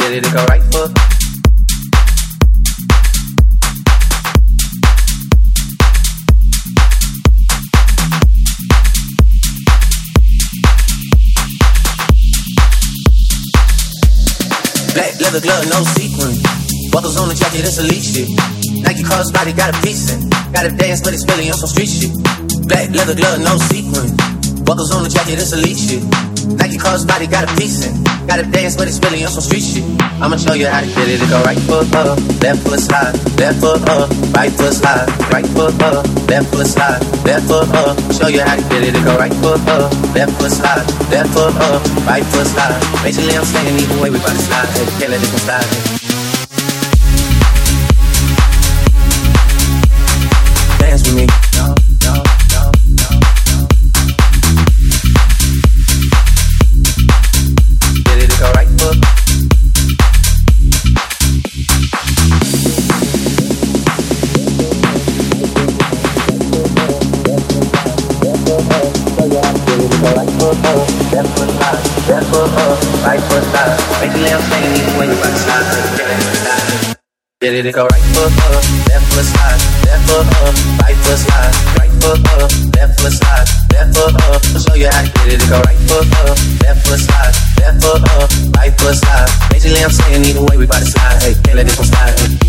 get it, it go right foot. Black leather glove, no sequin. Buckles on the jacket, it's elite shit. Nike crossbody got a piece in. Gotta dance, but it's really on some street shit. Black leather glove, no sequin. Buckles on the jacket, it's elite shit. Nike crossbody got a piece in. Gotta dance, but it's really on some street shit. I'ma show you how to get it. It go right foot up, left foot slide, left foot up, right foot slide, right foot up, left foot slide, left foot up. Show you how to get it. It go right foot up, left foot slide, left foot up, right foot slide. Basically, I'm saying either way we bout to slide. Hey, can't let this one slide. Dance with me. Get it, it go right foot up, left foot slide, left foot up, right foot slide, right foot up, left foot slide, left foot up. I'll show you how to get it, it go right foot up, left foot slide, left foot up, right foot slide. Basically I'm saying either way we bout to slide, hey, can't let this one slide.